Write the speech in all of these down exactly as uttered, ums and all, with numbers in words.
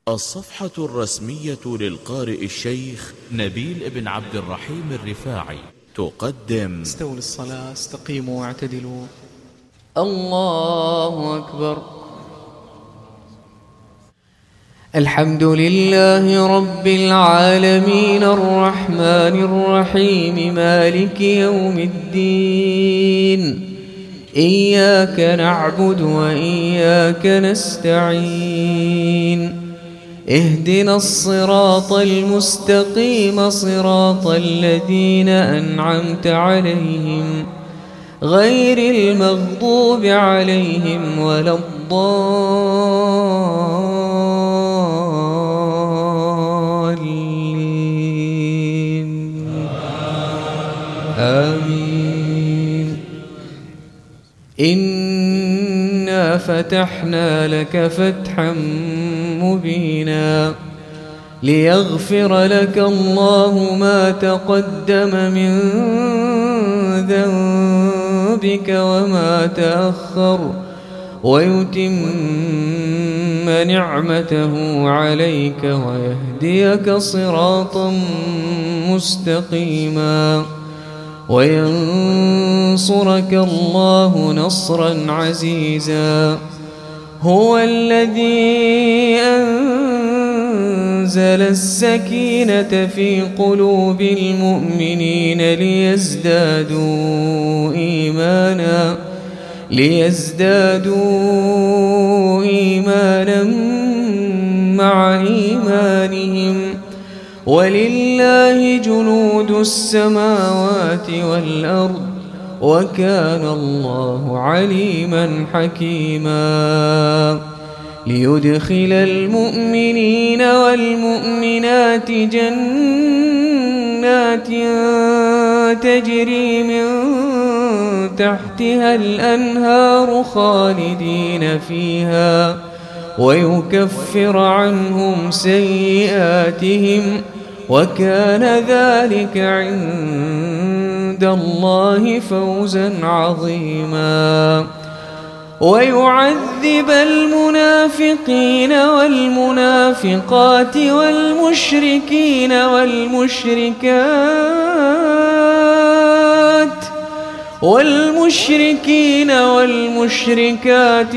الصفحة الرسمية للقارئ الشيخ نبيل بن عبد الرحيم الرفاعي تقدم: استووا للصلاة، استقيموا واعتدلوا. الله أكبر. الحمد لله رب العالمين الرحمن الرحيم مالك يوم الدين، إياك نعبد وإياك نستعين، اهدنا الصراط المستقيم صراط الذين أنعمت عليهم غير المغضوب عليهم ولا الضالين. آمين. إنا فتحنا لك فتحا مبينا ليغفر لك الله ما تقدم من ذنبك وما تأخر ويتم نعمته عليك ويهديك صراطا مستقيما وينصرك الله نصرا عزيزا. هو الذي أنزل السكينة في قلوب المؤمنين ليزدادوا إيمانا ليزدادوا إيمانا مع إيمانهم، ولله جنود السماوات والأرض وكان الله عليما حكيما. ليدخل المؤمنين والمؤمنات جنات تجري من تحتها الأنهار خالدين فيها ويكفر عنهم سيئاتهم وكان ذلك عند الله فوزا عظيما. ويعذب المنافقين والمنافقات والمشركين والمشركات والمشركين والمشركات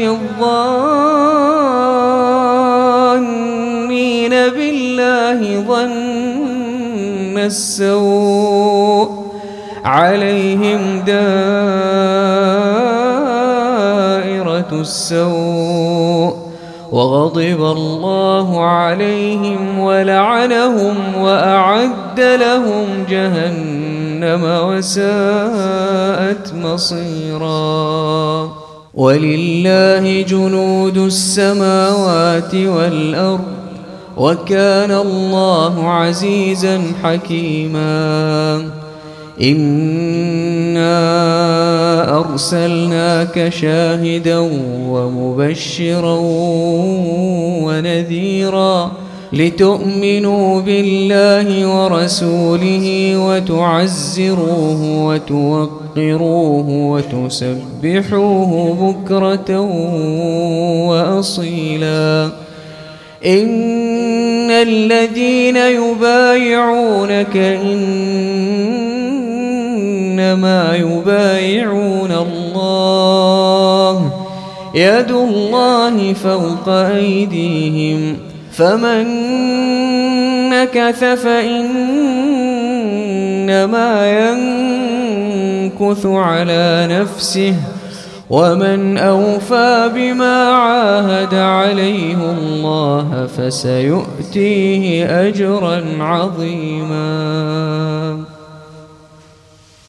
الظانين بالله ظن السوء عليهم دائرة السوء وغضب الله عليهم ولعنهم وأعد لهم جهنم وساءت مصيرا. ولله جنود السماوات والأرض وكان الله عزيزا حكيما. إنا أرسلناك شاهدا ومبشرا ونذيرا لتؤمنوا بالله ورسوله وتعزروه وتوقروه وتسبحوه بكرة وأصيلا. إن الذين يبايعونك إنما يبايعون الله يد الله فوق أيديهم فمن نكث فإنما ينكث على نفسه ومن أوفى بما عاهد عليه الله فسيؤتيه أجرا عظيما.